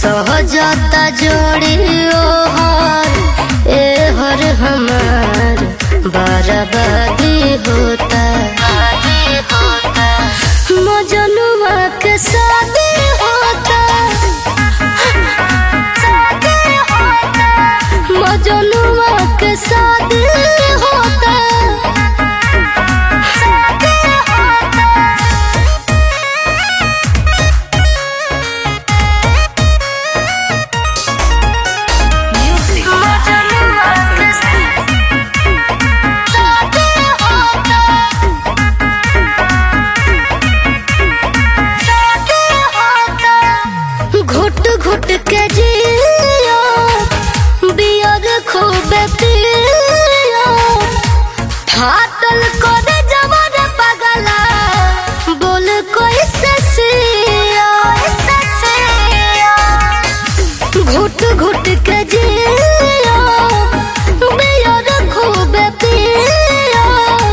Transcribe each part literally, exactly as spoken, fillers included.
सहजता जोड़ियो हर ए हर हमार बर्बादी होता मजनुआ के शादी होता मजनुआ के शादी होता घुट के जियो बियर खूब पियो फाटल करे जवान पगला बोल कोई ससिया घुट घुट के जियो बियर खूब पियो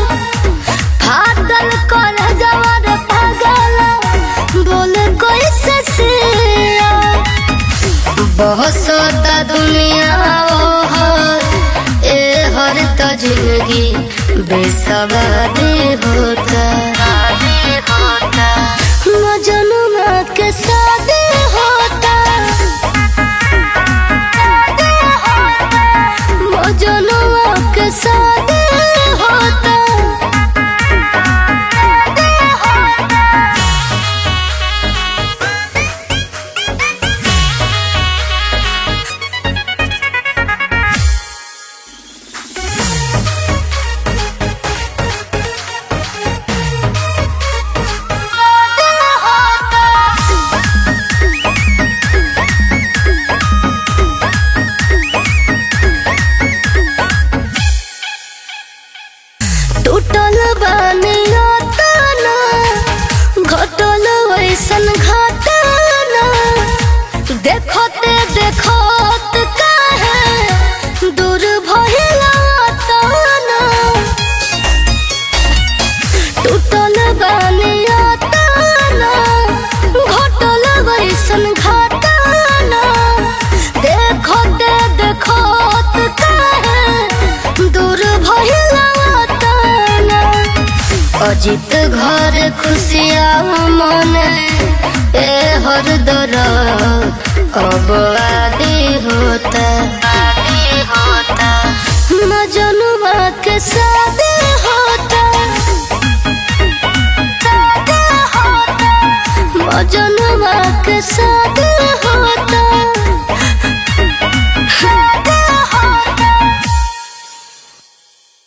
फाटल करे जवान पगला बोल कोई ससिया बहुत सोता दुनिया हर ए हर तो जिंदगी बेसवादी होता मजनुआ के शादी होता मजनुआ के शादी होता टूटल बानिया ताना घटल वैसन घटना देखते देखत काहे दूर भइला ताना टूटल बानिया ताना घटल वैसन घटना देखते देखत काहे दूर भइला अजित घर खुशियाँ मन ए हर दर अब आदि होता मजनुआ के शादी होता मजनुआ के शादी